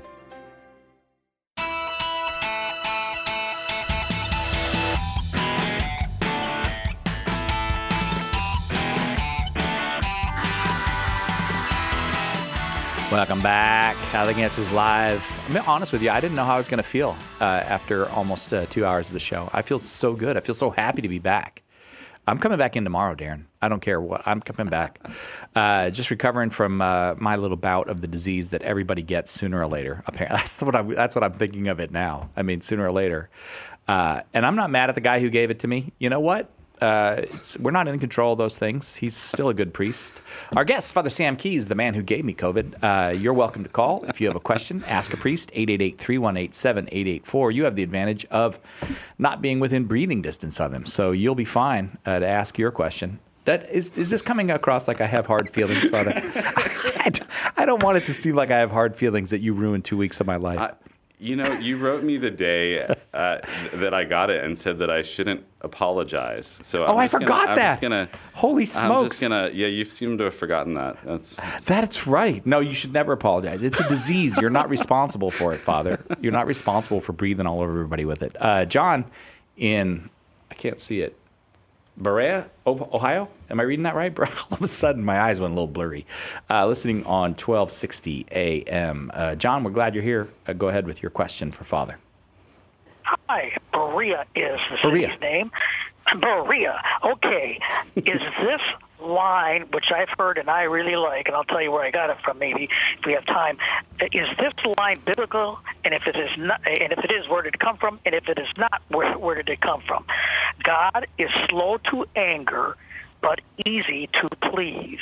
Welcome back. Catholic Answers Live. I'm being honest with you, I didn't know how I was going to feel uh, after almost uh, two hours of the show. I feel so good. I feel so happy to be back. I'm coming back in tomorrow, Darren. I don't care what. I'm coming back. Uh, just recovering from uh, my little bout of the disease that everybody gets sooner or later. Apparently, that's what I'm. That's what I'm thinking of it now. I mean, sooner or later. Uh, and I'm not mad at the guy who gave it to me. You know what? Uh, it's, we're not in control of those things. He's still a good priest. Our guest, Father Sam Keys, the man who gave me COVID. Uh, you're welcome to call if you have a question. Ask a priest, eight eight eight, three one eight, seven eight eight four. You have the advantage of not being within breathing distance of him, so you'll be fine uh, to ask your question. That is, is this coming across like I have hard feelings, Father? I, I don't want it to seem like I have hard feelings that you ruined two weeks of my life. I, You know, you wrote me the day uh, that I got it and said that I shouldn't apologize. So oh, I'm I just forgot gonna, that. I'm just gonna, Holy I'm smokes! just gonna. Yeah, you seem to have forgotten that. That's, that's that's right. No, you should never apologize. It's a disease. You're not responsible for it, Father. You're not responsible for breathing all over everybody with it. Uh, John, in I can't see it. Berea, Ohio? Am I reading that right? All of a sudden, my eyes went a little blurry. Uh, listening on twelve sixty A M. Uh, John, we're glad you're here. Uh, go ahead with your question for Father. Hi, Berea is the Berea. city's name. Berea. Okay. Is this line, which I've heard and I really like, and I'll tell you where I got it from maybe if we have time, is this line biblical? And if it is not, and if it is, where did it come from? And if it is not, where, where did it come from? God is slow to anger, but easy to please.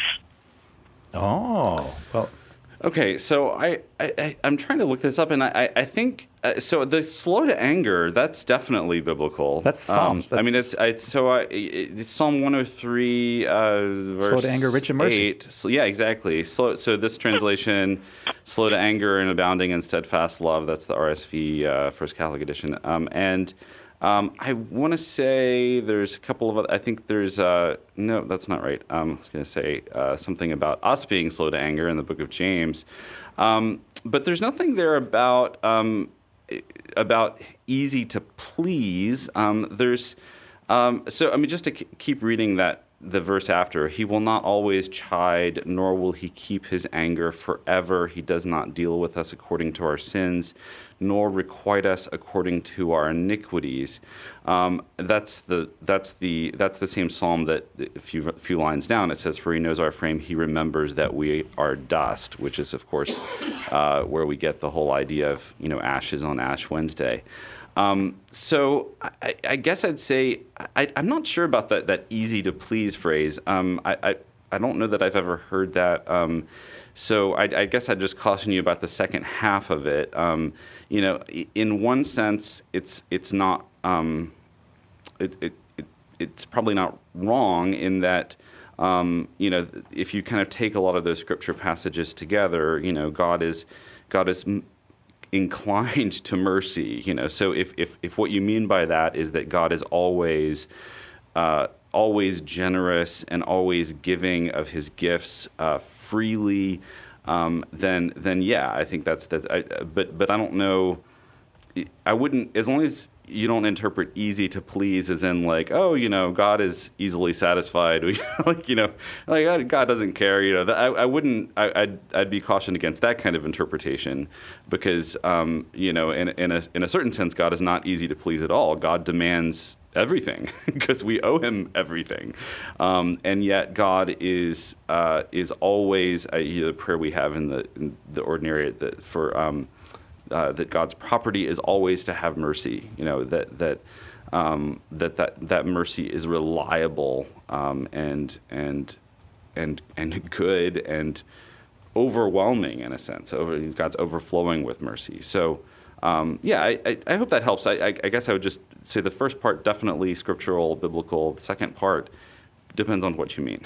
Oh, well. Okay, so I, I, I'm trying to look this up, and I, I think, uh, so the slow to anger, that's definitely biblical. That's the Psalms. Um, I mean, it's, it's so I, it's Psalm one oh three, uh, verse slow to anger, rich in mercy. eight. So, yeah, exactly. Slow, so this translation, slow to anger and abounding in steadfast love, that's the R S V uh, First Catholic Edition. Um, and um, I want to say there's a couple of other, I think there's, uh, no, that's not right. Um, I was going to say uh, something about us being slow to anger in the book of James. Um, but there's nothing there about um, about easy to please. Um, there's, um, so I mean, just to k- keep reading that, the verse after, he will not always chide, nor will he keep his anger forever. He does not deal with us according to our sins, nor requite us according to our iniquities. Um, that's the that's the that's the same psalm that a few a few lines down it says, "For he knows our frame; he remembers that we are dust," which is, of course, uh, where we get the whole idea of you know ashes on Ash Wednesday. Um, so I, I guess I'd say I, I'm not sure about that, that easy to please phrase. Um, I, I I don't know that I've ever heard that. Um, so I, I guess I'd just caution you about the second half of it. Um, you know, in one sense, it's it's not um, it, it, it it's probably not wrong in that. Um, you know, if you kind of take a lot of those scripture passages together, you know, God is God is. inclined to mercy, you know. So if, if, if what you mean by that is that God is always uh, always generous and always giving of His gifts uh, freely, um, then then yeah, I think that's that's. I, but but I don't know. I wouldn't, as long as you don't interpret easy to please as in like, oh, you know, God is easily satisfied, like, you know, like God doesn't care, you know, that, I, I wouldn't, I, I'd, I'd be cautioned against that kind of interpretation because, um, you know, in, in, a, in a certain sense, God is not easy to please at all. God demands everything because we owe Him everything. Um, and yet God is uh, is always, uh, you know, the prayer we have in the, in the ordinary that for, um, Uh, that God's property is always to have mercy. You know that that um, that, that that mercy is reliable um, and and and and good and overwhelming in a sense. Over, God's overflowing with mercy. So um, yeah, I, I, I hope that helps. I, I, I guess I would just say the first part definitely scriptural, biblical. The second part depends on what you mean.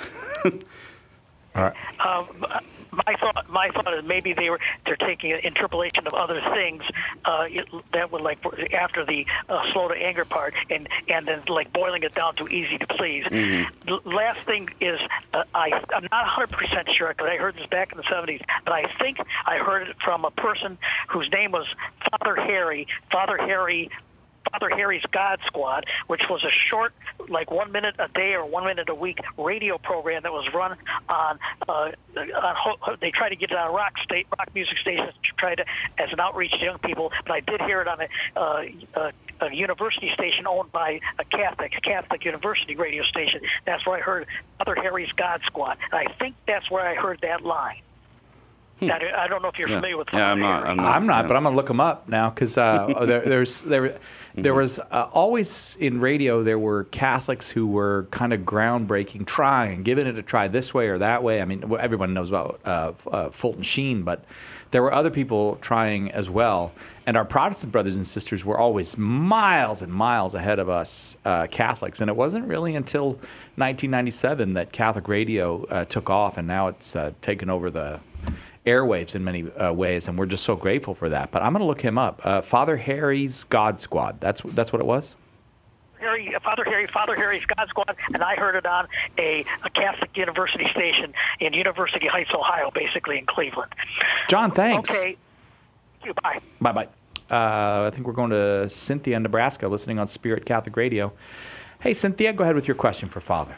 All right. Um, my thought, my thought is maybe they were they're taking an interpolation of other things uh, that would like after the uh, slow to anger part, and, and then like boiling it down to easy to please. Mm-hmm. L- last thing is uh, I I'm not one hundred percent sure because I heard this back in the seventies, but I think I heard it from a person whose name was Father Harry. Father Harry Father Harry's God Squad, which was a short, like one minute a day or one minute a week radio program that was run on. Uh, on ho- they tried to get it on rock state, rock music stations to try to as an outreach to young people. But I did hear it on a, uh, a, a university station owned by a Catholic, Catholic University radio station. That's where I heard Father Harry's God Squad. And I think that's where I heard that line. I, I don't know if you're yeah. familiar with. Yeah, I'm not, I'm not. I'm not, yeah. but I'm gonna look them up now because uh, there, there's there there was uh, always in radio there were Catholics who were kind of groundbreaking, trying, giving it a try this way or that way. I mean, everyone knows about uh, uh, Fulton Sheen, but there were other people trying as well. And our Protestant brothers and sisters were always miles and miles ahead of us uh, Catholics. And it wasn't really until nineteen ninety-seven that Catholic radio uh, took off, and now it's uh, taken over the airwaves in many uh, ways, and we're just so grateful for that. But I'm going to look him up. Uh, Father Harry's God Squad. That's that's what it was? Harry, Father Harry, Father Harry's God Squad, and I heard it on a, a Catholic University station in University Heights, Ohio, basically in Cleveland. John, thanks. Okay. Bye. Bye-bye. Uh, I think we're going to Cynthia in Nebraska, listening on Spirit Catholic Radio. Hey, Cynthia, go ahead with your question for Father.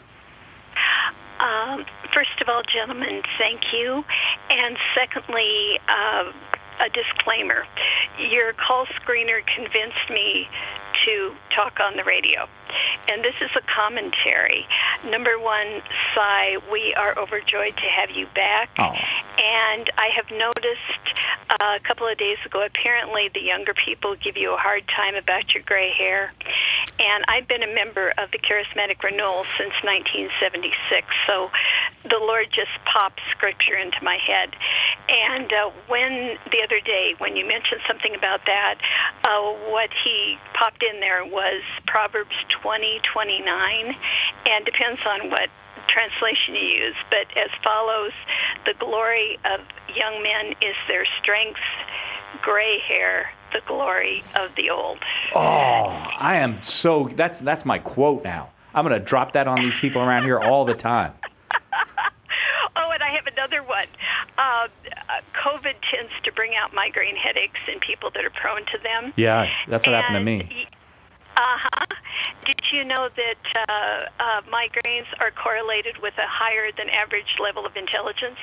Um, first of all, gentlemen, thank you. And secondly, uh, a disclaimer. Your call screener convinced me to talk on the radio. And this is a commentary. Number one, Cy, we are overjoyed to have you back. Oh. And I have noticed uh, a couple of days ago, apparently the younger people give you a hard time about your gray hair. And I've been a member of the Charismatic Renewal since nineteen seventy-six, so the Lord just popped scripture into my head. And uh, when the other day, when you mentioned something about that, uh, what he popped in there was Proverbs twenty twenty-nine, and depends on what translation you use, but as follows: the glory of young men is their strength, gray hair, the glory of the old. Oh, I am so, that's that's my quote now. I'm going to drop that on these people around here all the time. Oh, and I have another one. Uh, COVID tends to bring out migraine headaches in people that are prone to them. Yeah, that's what and happened to me. Y- Uh-huh. Did you know that uh, uh, migraines are correlated with a higher than average level of intelligence?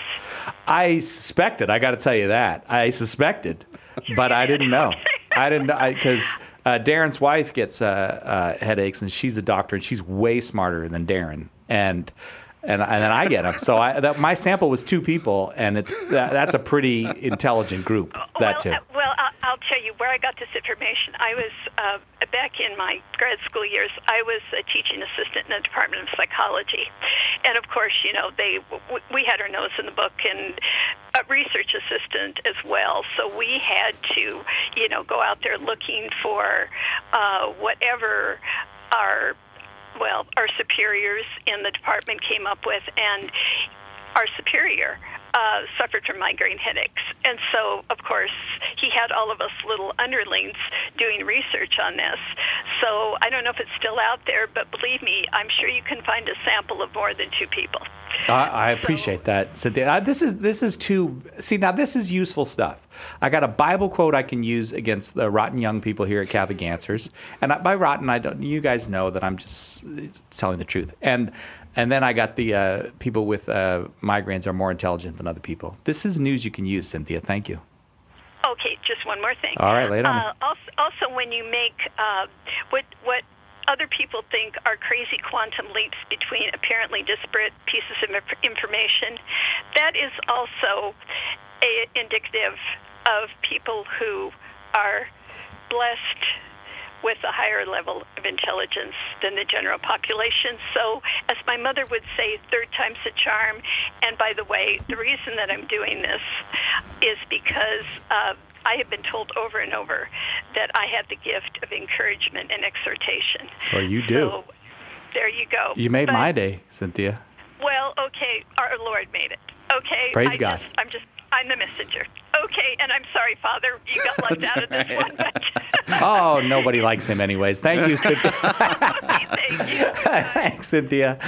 I suspected. I got to tell you that. I suspected, but I didn't know. I didn't know because uh, Darren's wife gets uh, uh, headaches, and she's a doctor, and she's way smarter than Darren, and and and then I get them. So I, that, my sample was two people, and it's that, that's a pretty intelligent group. That well, too. Uh, well, I'll, I'll tell you where I got this information. I was uh, back in my grad school years. I was a teaching assistant in the Department of Psychology, and of course, you know, they w- we had our nose in the book, and a research assistant as well. So we had to, you know, go out there looking for uh, whatever our well, our superiors in the department came up with, and our superior uh, suffered from migraine headaches. And so, of course, he had all of us little underlings doing research on this. So I don't know if it's still out there, but believe me, I'm sure you can find a sample of more than two people. I, I appreciate that, Cynthia. Uh, this is this is too. See, now this is useful stuff. I got a Bible quote I can use against the rotten young people here at Catholic Answers, and I, by rotten, I don't. You guys know that I'm just telling the truth. And and then I got the uh, people with uh, migraines are more intelligent than other people. This is news you can use, Cynthia. Thank you. Okay, just one more thing. All right, lay it on me. Uh, also, also, when you make uh, what what. other people think are crazy quantum leaps between apparently disparate pieces of information, that is also a, indicative of people who are blessed with a higher level of intelligence than the general population. So, as my mother would say, third time's a charm. And by the way, the reason that I'm doing this is because uh, I have been told over and over that I have the gift of encouragement and exhortation. Well, you do. So, there you go. You made but, my day, Cynthia. Well, okay, our Lord made it. Okay? Praise I God. Just, I'm just, I'm the messenger. Okay, and I'm sorry, Father, you got left out of this right. one. But Oh, nobody likes him anyways. Thank you, Cynthia. Thank you. Thanks, Cynthia.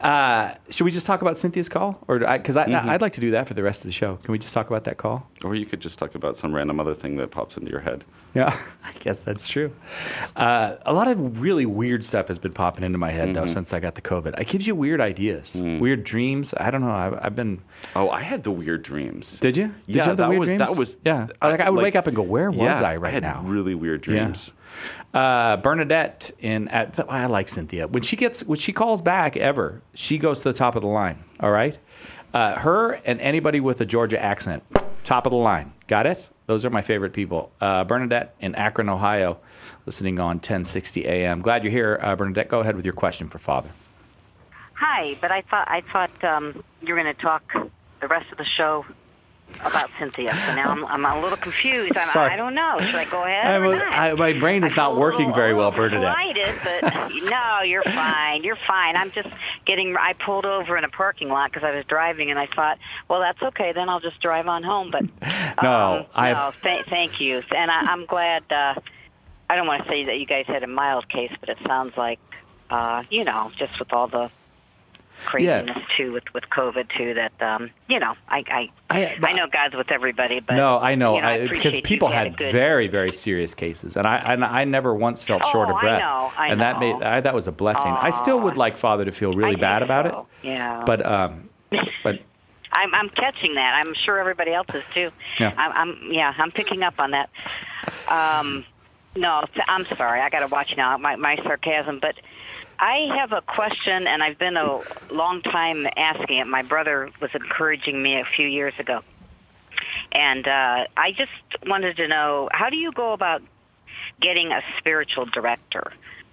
Uh, should we just talk about Cynthia's call? Or Because I, Mhm. I'd like to do that for the rest of the show. Can we just talk about that call? Or you could just talk about some random other thing that pops into your head. Yeah, I guess that's true. Uh, a lot of really weird stuff has been popping into my head, though, Mhm. since I got the COVID. It gives you weird ideas, Mm. weird dreams. I don't know. I've, I've been... Oh, I had the weird dreams. Did you? Did Yeah, you have the that weird was dreams? that was. Yeah. Like, I would like- wake up and go, where was yeah, I right I had now? really weird dreams. Yeah. Uh, Bernadette in at I like Cynthia. When she gets when she calls back ever, she goes to the top of the line. All right, uh, her and anybody with a Georgia accent, top of the line. Got it? Those are my favorite people. Uh, Bernadette in Akron, Ohio, listening on ten sixty A M. Glad you're here, uh, Bernadette. Go ahead with your question for Father. Hi, but I thought I thought um, you were going to talk the rest of the show about Cynthia. So now I'm, I'm a little confused. I'm, Sorry. I don't know. Should I go ahead I'm or a- not? I- my brain is not working very well, Bernadette. Excited, but no, you're fine. You're fine. I'm just getting. I pulled over in a parking lot because I was driving, and I thought, well, that's okay. Then I'll just drive on home. But No, um, I- no. Th- thank you, and I, I'm glad. Uh, I don't want to say that you guys had a mild case, but it sounds like, uh, you know, just with all the craziness too, with with COVID too. That um, you know, I I, I, I know God's with everybody, but no, I know, you know I I, appreciate because you people had had a good, very, very serious cases, and I and I never once felt Oh, short of I breath. know, I and that know. made I, that was a blessing. I still would like Father to feel really I bad think about so, it, Yeah, but um, but I'm I'm catching that. I'm sure everybody else is too. Yeah. I'm, I'm yeah, I'm picking up on that. Um, no, I'm sorry. I got to watch now my my sarcasm, but I have a question, and I've been a long time asking it. My brother was encouraging me a few years ago, and uh, I just wanted to know, how do you go about getting a spiritual director?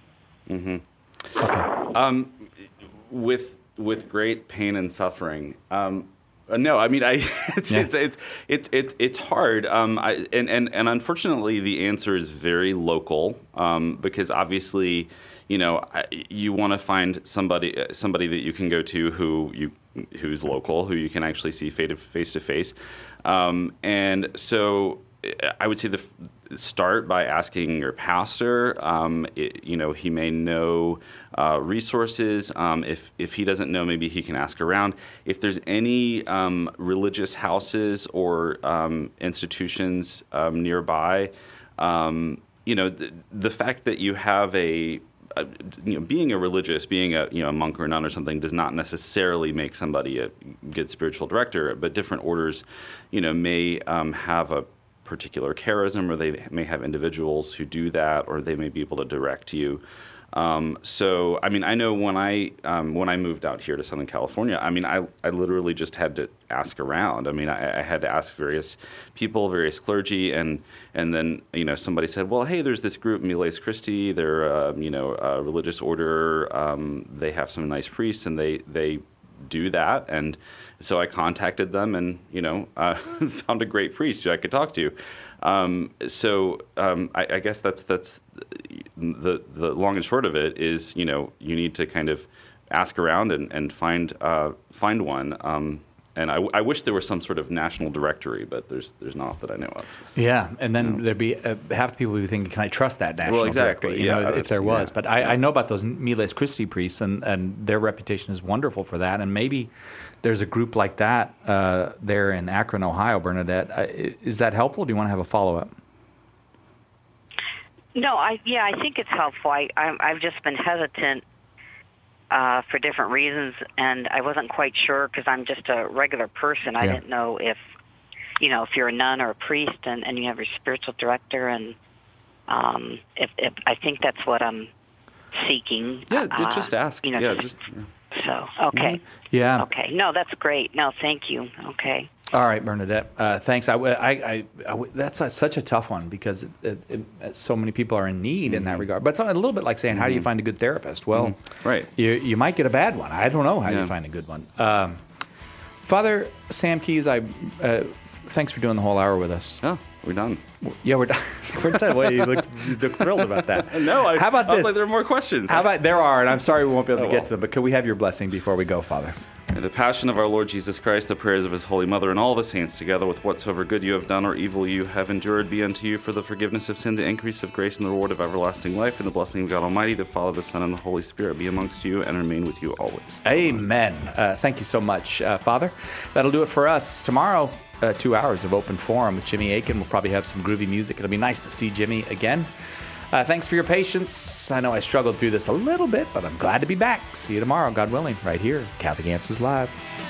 Mm-hmm. Um, with with great pain and suffering. Um, uh, no, I mean, I it's, Yeah. it's it's it's it's it's hard. Um, I, and and and unfortunately, the answer is very local. Um, because obviously, you know, I- you want to find somebody uh, somebody that you can go to who you who's local, who you can actually see face to face. Um, and so, I would say the start by asking your pastor. Um, it, you know, he may know uh, resources. Um, if if he doesn't know, maybe he can ask around. If there's any um, religious houses or um, institutions um, nearby, um, you know, the, the fact that you have a Uh, you know, being a religious, being a you know a monk or a nun or something does not necessarily make somebody a good spiritual director. But different orders, you know, may um, have a particular charism, or they may have individuals who do that, or they may be able to direct you. Um, so, I mean, I know when I um, when I moved out here to Southern California, I mean, I I literally just had to ask around. I mean, I, I had to ask various people, various clergy, and and then you know somebody said, well, hey, there's this group, Miles Christi. They're uh, you know a religious order. Um, they have some nice priests, and they they do that. And so I contacted them, and you know uh, found a great priest who I could talk to. Um, so um, I, I guess that's that's the the long and short of it is, you know, you need to kind of ask around and and find uh, find one. Um, and I, I wish there was some sort of national directory, but there's there's not that I know of. Yeah, and then there'd be uh, half the people would be thinking, can I trust that national Well, exactly, directory? You yeah, know, if that's- there was. yeah, But I, yeah. I know about those Miles Christi priests, and, and their reputation is wonderful for that. And maybe there's a group like that uh, there in Akron, Ohio, Bernadette. Uh, is that helpful? Do you want to have a follow-up? No, I yeah, I think it's helpful. I, I I've just been hesitant uh, for different reasons, and I wasn't quite sure because I'm just a regular person. I Yeah. didn't know if you know if you're a nun or a priest, and, and you have your spiritual director, and um, if, if I think that's what I'm seeking. Yeah, uh, just ask. You know, yeah, just, just. Yeah. so okay. Yeah. Okay. No, that's great. No, thank you. Okay. All right, Bernadette. Uh, thanks. I, I, I, I, that's a, such a tough one because it, it, it, so many people are in need Mm-hmm. in that regard. But it's a little bit like saying, how do you find a good therapist? Well, Mhm. Right. you, you might get a bad one. I don't know how Yeah. you find a good one. Um, Father Sam Keys, I uh, thanks for doing the whole hour with us. Oh, We're done. Yeah, we're done. We're done. Well, you look, you look thrilled about that. No, I, How about I was this? like, there are more questions. How about, there are, and I'm sorry we won't be able to Oh, get well. to them, but could we have your blessing before we go, Father? May the passion of our Lord Jesus Christ, the prayers of his Holy Mother, and all the saints, together with whatsoever good you have done or evil you have endured, be unto you for the forgiveness of sin, the increase of grace, and the reward of everlasting life, and the blessing of God Almighty, the Father, the Son, and the Holy Spirit be amongst you and remain with you always. Amen. Uh, thank you so much, uh, Father. That'll do it for us. Tomorrow, uh, two hours of open forum with Jimmy Akin. We'll probably have some groovy music. It'll be nice to see Jimmy again. Uh, thanks for your patience. I know I struggled through this a little bit, but I'm glad to be back. See you tomorrow, God willing, right here, Catholic Answers Live.